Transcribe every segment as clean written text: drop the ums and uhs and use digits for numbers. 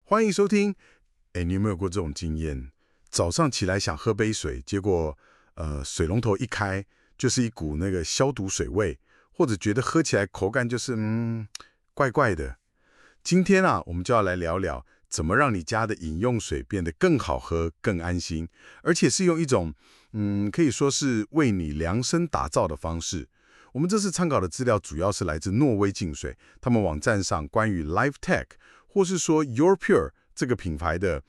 欢迎收听。你有没有过这种经验？早上起来想喝杯水，结果水龙头一开就是一股那个消毒水味，或者觉得喝起来口感就是怪怪的。今天啊，我们就要来聊聊怎么让你家的饮用水变得更好喝、更安心，而且是用一种可以说是为你量身打造的方式。我们这次参考的资料主要是来自挪威净水，他们网站上关于 LifeTech 或是说 YourPure 这个品牌的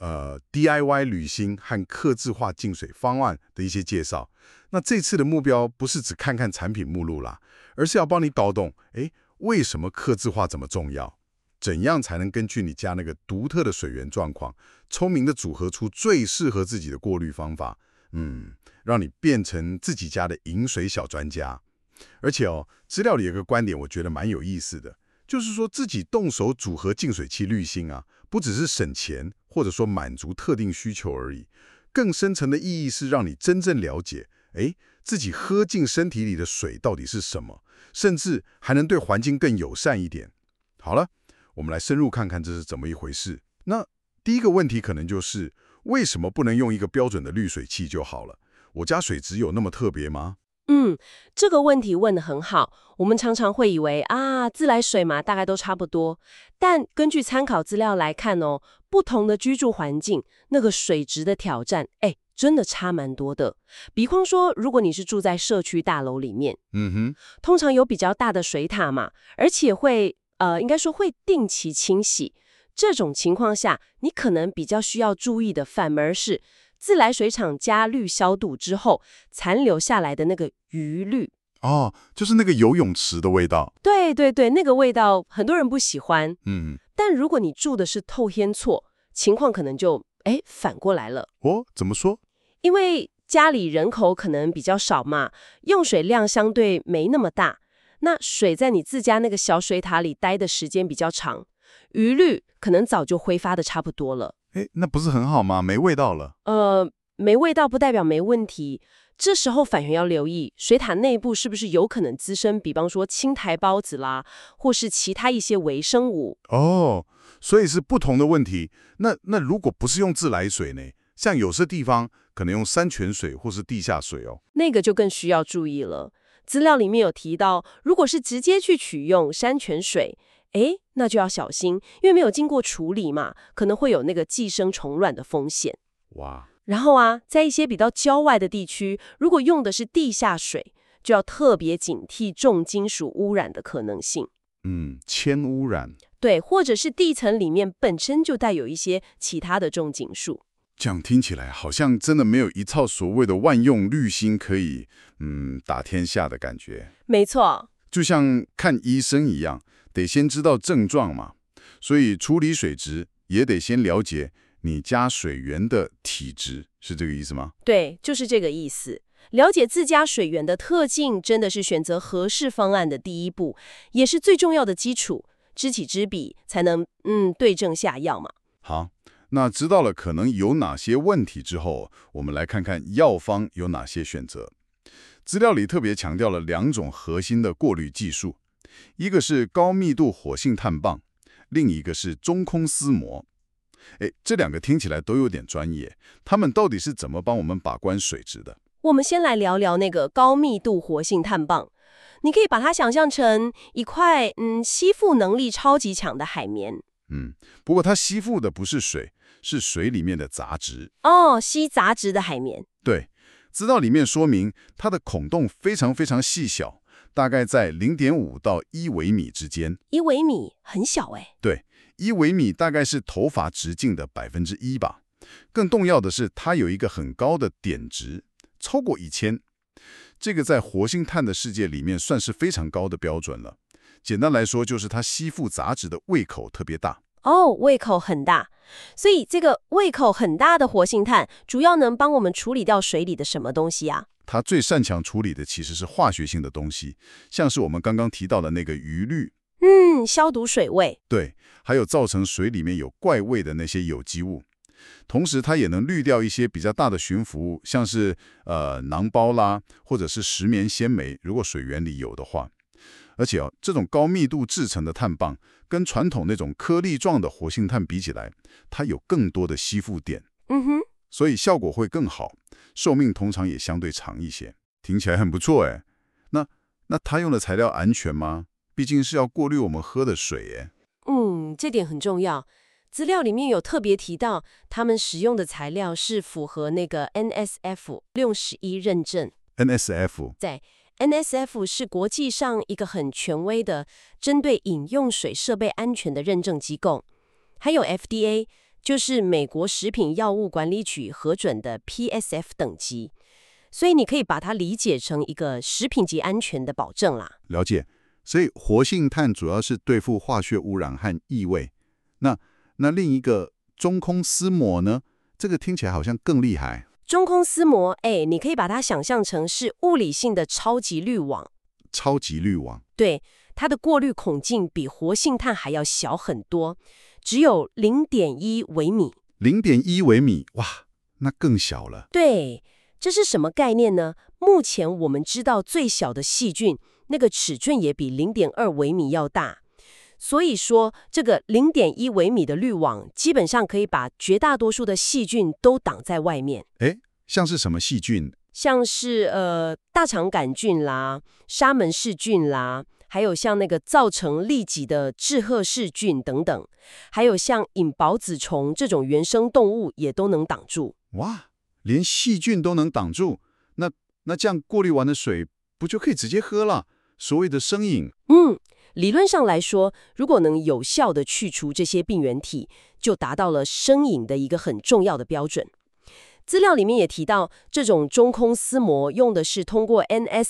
DIY 滤芯和客制化净水方案的一些介绍。那这次的目标不是只看看产品目录啦，而是要帮你搞懂，为什么客制化这么重要？怎样才能根据你家那个独特的水源状况，聪明的组合出最适合自己的过滤方法？让你变成自己家的饮水小专家。而且资料里有个观点，我觉得蛮有意思的，就是说自己动手组合净水器滤芯啊，不只是省钱，或者说满足特定需求而已，更深层的意义是让你真正了解，自己喝进身体里的水到底是什么，甚至还能对环境更友善一点。好了，我们来深入看看这是怎么一回事。那第一个问题可能就是，为什么不能用一个标准的滤水器就好了？我家水质有那么特别吗？ 这个问题问得很好。我们常常会以为自来水嘛，大概都差不多。但根据参考资料来看不同的居住环境，那个水质的挑战，真的差蛮多的。比方说，如果你是住在社区大楼里面，通常有比较大的水塔嘛，而且应该说会定期清洗。这种情况下，你可能比较需要注意的，反而是自来水厂加氯消毒之后残留下来的那个余氯。 就是那个游泳池的味道。 对对对，那个味道很多人不喜欢。但如果你住的是透天厝，情况可能就反过来了。 怎么说？ 因为家里人口可能比较少嘛，用水量相对没那么大，那水在你自家那个小水塔里待的时间比较长，余氯可能早就挥发的差不多了。 那不是很好吗？没味道了。 没味道不代表没问题。这时候反而要留意水塔内部是不是有可能滋生，比方说青苔孢子啦，或是其他一些微生物。 所以是不同的问题。那如果不是用自来水呢？像有些地方可能用山泉水或是地下水那个就更需要注意了。资料里面有提到，如果是直接去取用山泉水，那就要小心，因为没有经过处理嘛，可能会有那个寄生虫卵的风险。然后在一些比较郊外的地区，如果用的是地下水，就要特别警惕重金属污染的可能性。 铅污染。 对，或者是地层里面本身就带有一些其他的重金属。 这样听起来好像真的没有一套所谓的万用滤芯可以打天下的感觉。 没错， 就像看医生一样，得先知道症状嘛。所以处理水质也得先了解你家水源的体质，是这个意思吗？ 对，就是这个意思。了解自家水源的特性，真的是选择合适方案的第一步，也是最重要的基础。知己知彼，才能对症下药嘛。 好，那知道了可能有哪些问题之后，我们来看看药方有哪些选择。资料里特别强调了2种核心的过滤技术，一个是高密度活性炭棒，另一个是中空丝膜。这2个听起来都有点专业，他们到底是怎么帮我们把关水质的？ 我们先来聊聊那个高密度活性炭棒。你可以把它想象成一块吸附能力超级强的海绵。 不过它吸附的不是水，是水里面的杂质。 吸杂质的海绵。 对，资料里面说明它的孔洞非常非常细小，大概在0.5到1微米之间。 1微米很小对，1微米大概是头发直径的1%吧。更重要的是，它有一个很高的点值，超过1000。这个在活性炭的世界里面算是非常高的标准了。简单来说，就是它吸附杂质的胃口特别大。 胃口很大。所以这个胃口很大的活性炭，主要能帮我们处理掉水里的什么东西啊？ 它最擅长处理的其实是化学性的东西，像是我们刚刚提到的那个余氯。 消毒水味。 对，还有造成水里面有怪味的那些有机物。同时，它也能滤掉一些比较大的悬浮物，像是囊包啦，或者是石棉纤维，如果水源里有的话。 而且这种高密度制成的碳棒，跟传统那种颗粒状的活性炭比起来，它有更多的吸附点， 嗯哼， 所以效果会更好，寿命通常也相对长一些。听起来很不错哎。那它用的材料安全吗？毕竟是要过滤我们喝的水耶。 这点很重要。资料里面有特别提到，他们使用的材料是符合那个 NSF-61认证。 NSF NSF 是国际上一个很权威的针对饮用水设备安全的认证机构，还有 FDA， 就是美国食品药物管理局核准的 PSF 等级，所以你可以把它理解成一个食品级安全的保证啦。 了解。所以活性炭主要是对付化学污染和异味。那另一个中空丝膜呢？这个听起来好像更厉害。 中空丝膜，你可以把它想象成是物理性的超级滤网。 超级滤网。 对，它的过滤孔径比活性炭还要小很多，只有0.1微米。 0.1微米，哇，那更小了。 对，这是什么概念呢？目前我们知道最小的细菌，那个尺寸也比0.2微米要大。所以说，这个0.1微米的滤网，基本上可以把绝大多数的细菌都挡在外面。 像是什么细菌？ 像是大肠杆菌啦、沙门氏菌啦，还有像那个造成痢疾的致褐氏菌等等，还有像隐孢子虫这种原生动物也都能挡住。 哇，连细菌都能挡住，那这样过滤完的水不就可以直接喝了？所谓的生饮。 理论上来说，如果能有效地去除这些病原体，就达到了生饮的一个很重要的标准。资料里面也提到，这种中空丝膜用的是通过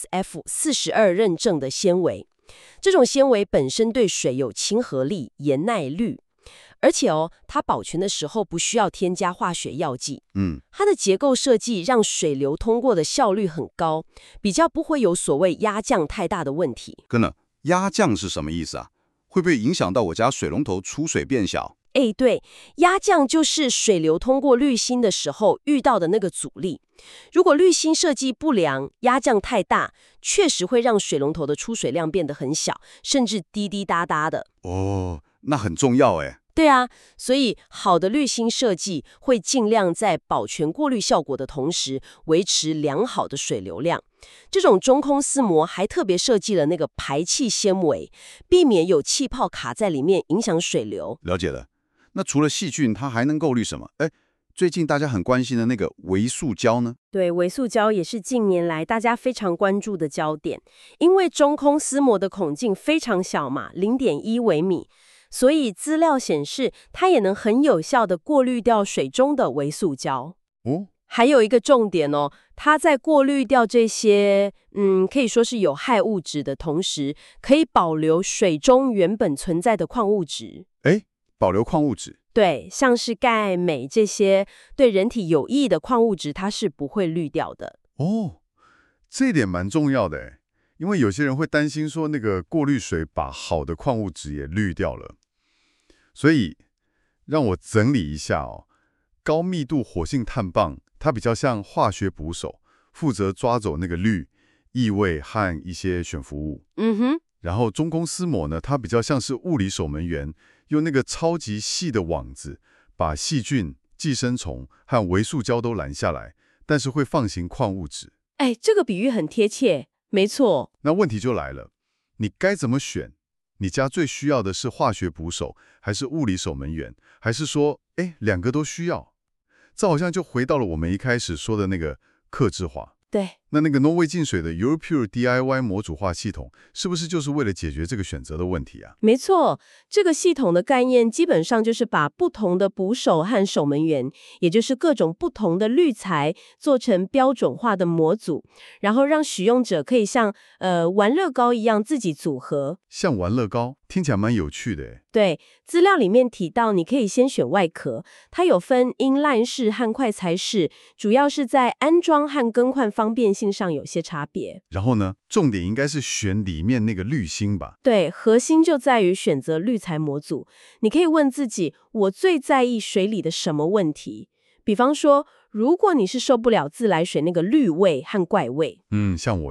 NSF-42认证的纤维，这种纤维本身对水有亲和力、延耐率，而且它保存的时候不需要添加化学药剂。它的结构设计让水流通过的效率很高，比较不会有所谓压降太大的问题。 跟了，压降是什么意思啊？会不会影响到我家水龙头出水变小？ 对，压降就是水流通过滤芯的时候遇到的那个阻力。如果滤芯设计不良，压降太大，确实会让水龙头的出水量变得很小，甚至滴滴答答的。 哦，那很重要哎。 对啊，所以好的滤芯设计会尽量在保全过滤效果的同时，维持良好的水流量。这种中空丝膜还特别设计了那个排气纤维，避免有气泡卡在里面影响水流。 了解了。那除了细菌，它还能过滤什么？最近大家很关心的那个微塑胶呢？ 对，微塑胶也是近年来大家非常关注的焦点，因为中空丝膜的孔径非常小嘛，0.1微米。所以资料显示，它也能很有效地过滤掉水中的微塑胶。还有一个重点它在过滤掉这些可以说是有害物质的同时，可以保留水中原本存在的矿物质。 保留矿物质。 对，像是钙、镁这些对人体有益的矿物质，它是不会滤掉的。 这一点蛮重要的诶，因为有些人会担心说那个过滤水把好的矿物质也滤掉了。所以让我整理一下高密度活性炭棒它比较像化学捕手，负责抓走那个氯、异味和一些悬浮物。然后中空丝膜呢，它比较像是物理守门员，用那个超级细的网子把细菌、寄生虫和微塑胶都拦下来，但是会放行矿物质。 这个比喻很贴切，没错。 那问题就来了，你该怎么选？你家最需要的是化学捕手，还是物理守门员？还是说，两个都需要？这好像就回到了我们一开始说的那个客制化。 对， 那个挪威净水的 Europure DIY 模组化系统，是不是就是为了解决这个选择的问题啊？ 没错，这个系统的概念基本上就是把不同的捕手和守门员，也就是各种不同的滤材，做成标准化的模组，然后让使用者可以像玩乐高一样自己组合。 像玩乐高，听起来蛮有趣的诶。 对，资料里面提到，你可以先选外壳，它有分 inline 式和快裁式，主要是在安装和更换方便性上有些差别。 然后呢，重点应该是选里面那个滤芯吧？ 对，核心就在于选择滤材模组。你可以问自己，我最在意水里的什么问题？比方说，如果你是受不了自来水那个氯味和怪味， 像我一样，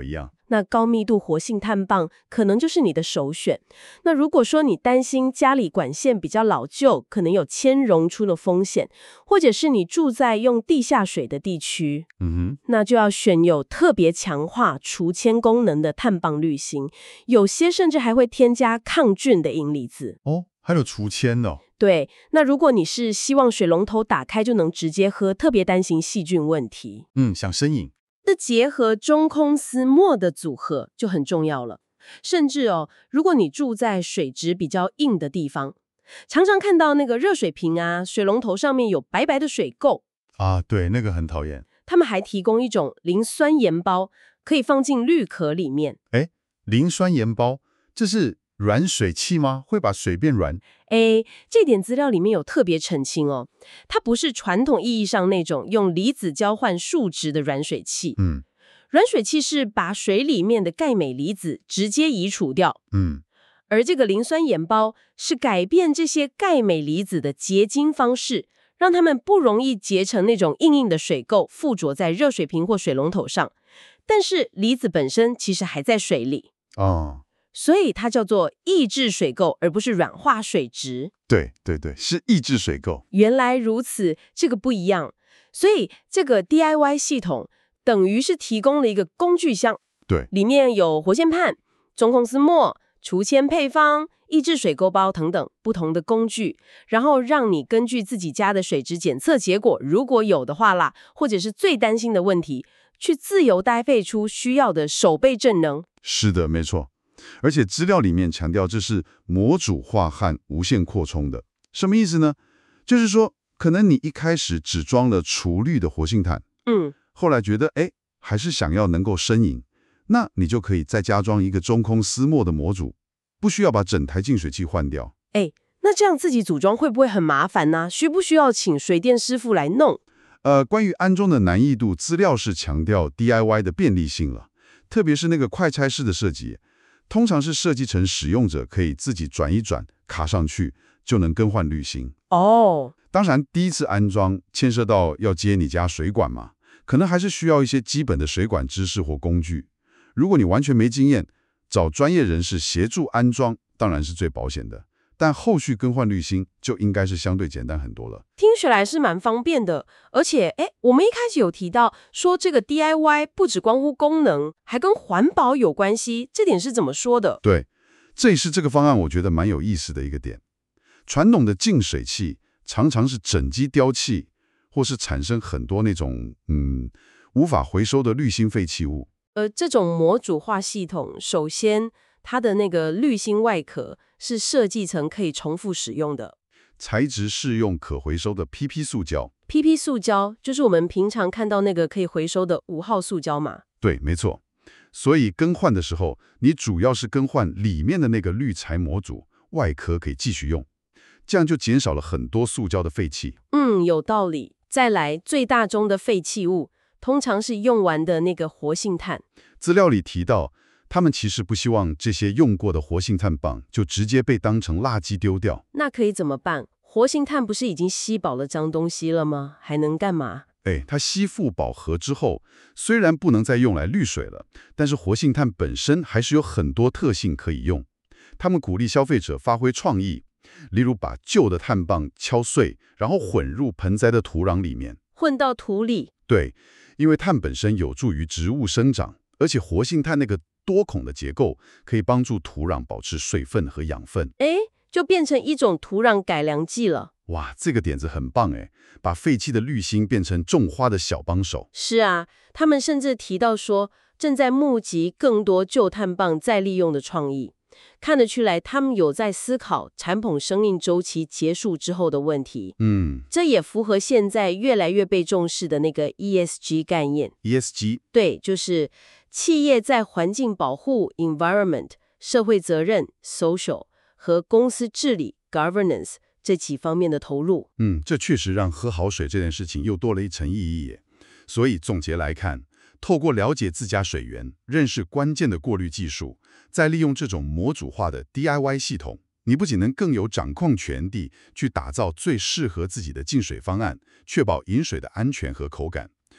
那高密度活性炭棒可能就是你的首选。那如果说你担心家里管线比较老旧，可能有铅溶出的风险，或者是你住在用地下水的地区，那就要选有特别强化除铅功能的炭棒滤芯，有些甚至还会添加抗菌的银离子。 哦，还有除铅哦。 对，那如果你是希望水龙头打开就能直接喝，特别担心细菌问题， 想生饮。 那结合中空丝墨的组合就很重要了。甚至如果你住在水质比较硬的地方，常常看到那个热水瓶啊，水龙头上面有白白的水垢啊，对，那个很讨厌。 他们还提供一种磷酸盐包，可以放进滤壳里面。 磷酸盐包，这是软水器吗？会把水变软？ 这点资料里面有特别澄清它不是传统意义上那种用离子交换数值的软水器。软水器是把水里面的钙镁离子直接移除掉。而这个磷酸盐包是改变这些钙镁离子的结晶方式，让它们不容易结成那种硬硬的水垢，附着在热水瓶或水龙头上。但是离子本身其实还在水里。所以它叫做抑制水垢，而不是软化水质。 对，是抑制水垢。 原来如此，这个不一样。所以这个 DIY 系统等于是提供了一个工具箱， 对， 里面有活性炭、中空丝墨、除铅配方、抑制水垢包等等不同的工具，然后让你根据自己家的水质检测结果，如果有的话啦，或者是最担心的问题，去自由搭配出需要的守备正能。 是的，没错。而且资料里面强调这是模组化和无限扩充的，什么意思呢？就是说，可能你一开始只装了除氯的活性炭，后来觉得还是想要能够生饮，那你就可以再加装一个中空丝墨的模组，不需要把整台净水器换掉。 那这样自己组装会不会很麻烦呢？需不需要请水电师傅来弄？ 关于安装的难易度，资料是强调 DIY 的便利性了，特别是那个快拆式的设计。通常是设计成使用者可以自己转一转，卡上去就能更换滤芯。当然第一次安装牵涉到要接你家水管嘛，可能还是需要一些基本的水管知识或工具。如果你完全没经验，找专业人士协助安装当然是最保险的，但后续更换滤芯就应该是相对简单很多了。 听起来是蛮方便的，而且我们一开始有提到说这个 DIY 不只关乎功能，还跟环保有关系，这点是怎么说的？ 对，这也是这个方案我觉得蛮有意思的一个点。传统的净水器常常是整机丢弃，或是产生很多那种无法回收的滤芯废弃物。 这种模组化系统，首先它的那个滤芯外壳是设计成可以重复使用的， 材质是用可回收的 PP 塑胶。 PP 塑胶就是我们平常看到那个可以回收的5号塑胶嘛？ 对，没错。所以更换的时候，你主要是更换里面的那个滤材模组，外壳可以继续用，这样就减少了很多塑胶的废气。 有道理。再来，最大宗的废弃物通常是用完的那个活性炭。 资料里提到，他们其实不希望这些用过的活性炭棒就直接被当成垃圾丢掉。 那可以怎么办？活性炭不是已经吸饱了脏东西了吗？还能干嘛？ 它吸附饱和之后，虽然不能再用来滤水了，但是活性炭本身还是有很多特性可以用。他们鼓励消费者发挥创意，例如把旧的炭棒敲碎，然后混入盆栽的土壤里面。 混到土里？ 对，因为碳本身有助于植物生长，而且活性炭那个多孔的结构可以帮助土壤保持水分和养分。 就变成一种土壤改良剂了。 哇，这个点子很棒把废弃的滤芯变成种花的小帮手。 是啊，他们甚至提到说，正在募集更多旧炭棒再利用的创意。看得出来，他们有在思考产品生命周期结束之后的问题。这也符合现在越来越被重视的那个 ESG 概念。 ESG 对，就是企业在环境保护 environment、社会责任 social 和公司治理 governance 这几方面的投入。 这确实让喝好水这件事情又多了一层意义耶。所以总结来看，透过了解自家水源，认识关键的过滤技术，再利用这种模组化的 DIY 系统，你不仅能更有掌控权地去打造最适合自己的净水方案，确保饮水的安全和口感，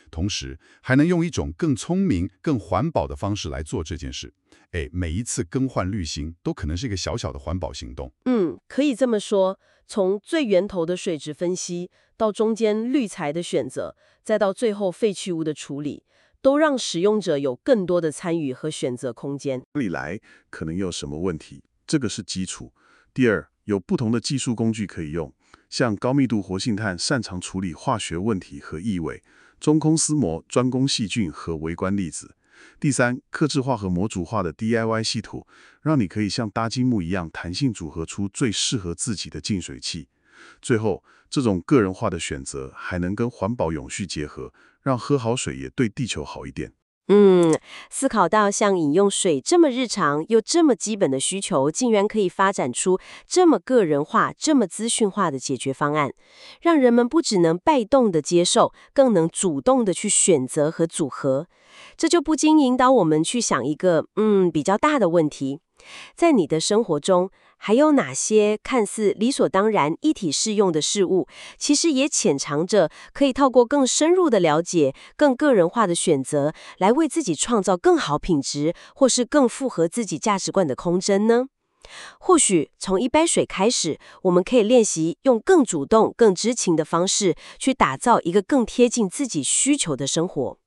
同时还能用一种更聪明、更环保的方式来做这件事。每一次更换滤芯都可能是一个小小的环保行动。 可以这么说，从最源头的水质分析，到中间滤材的选择，再到最后废弃物的处理，都让使用者有更多的参与和选择空间。 里来可能有什么问题，这个是基础。第二，有不同的技术工具可以用，像高密度活性炭擅长处理化学问题和异味，中空丝膜专攻细菌和微观粒子。第三，客制化和模组化的 DIY 系统，让你可以像搭积木一样弹性组合出最适合自己的净水器。最后，这种个人化的选择还能跟环保永续结合，让喝好水也对地球好一点。 思考到像饮用水这么日常又这么基本的需求，竟然可以发展出这么个人化、这么资讯化的解决方案，让人们不只能被动的接受，更能主动的去选择和组合。这就不禁引导我们去想一个比较大的问题：在你的生活中，还有哪些看似理所当然、一体适用的事物，其实也潜藏着可以透过更深入的了解、更个人化的选择，来为自己创造更好品质，或是更符合自己价值观的空间呢？或许从一杯水开始，我们可以练习用更主动、更知情的方式，去打造一个更贴近自己需求的生活。